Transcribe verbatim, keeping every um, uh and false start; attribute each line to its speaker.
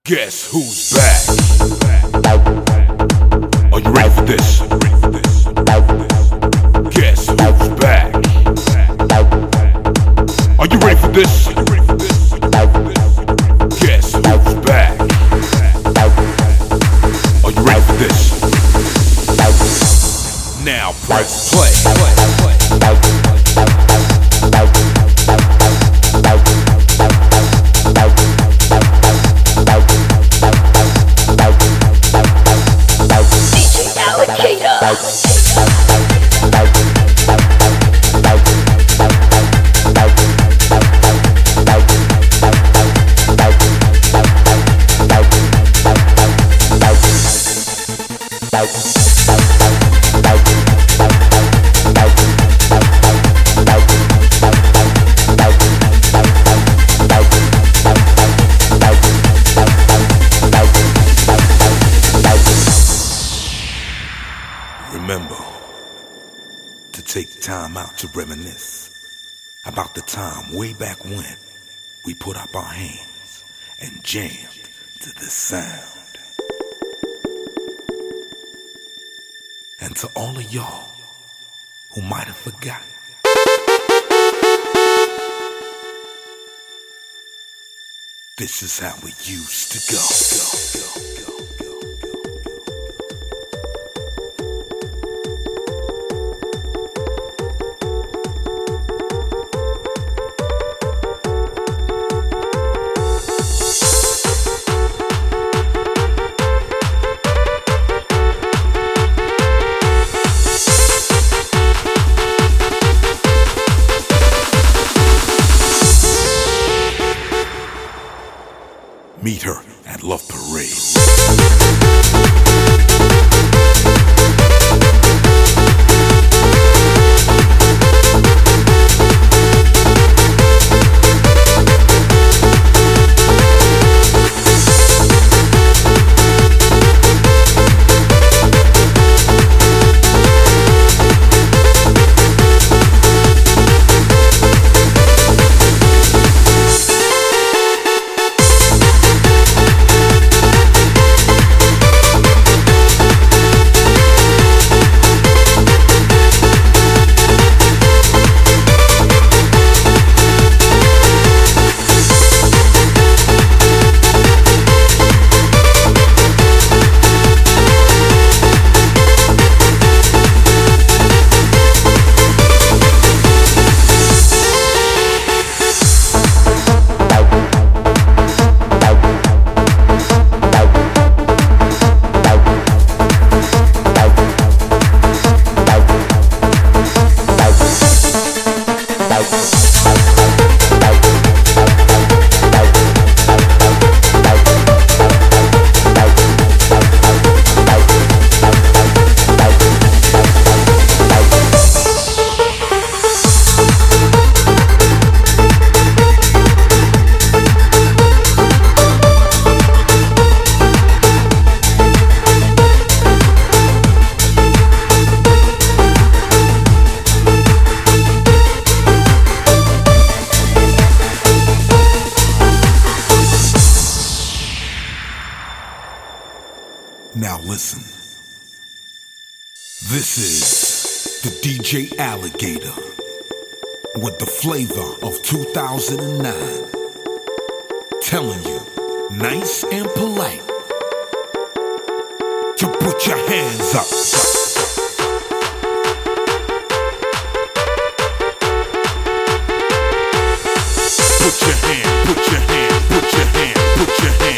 Speaker 1: Guess who's back? Are you ready for this? Guess who's back? Are you ready for this? Guess who's back? Are you ready for this? Now press play. Remember to take time out to reminisce about the time way back when we put up our hands and jammed to this sound. And to all of y'all who might have forgotten, this is how we used to go. go, go, go. Meet her at Love Parade. Now listen, this is the D J Alligator with the flavor of two thousand nine, telling you, nice and polite, to put your hands up. Put your hand, put your hand, put your hand, put your hand.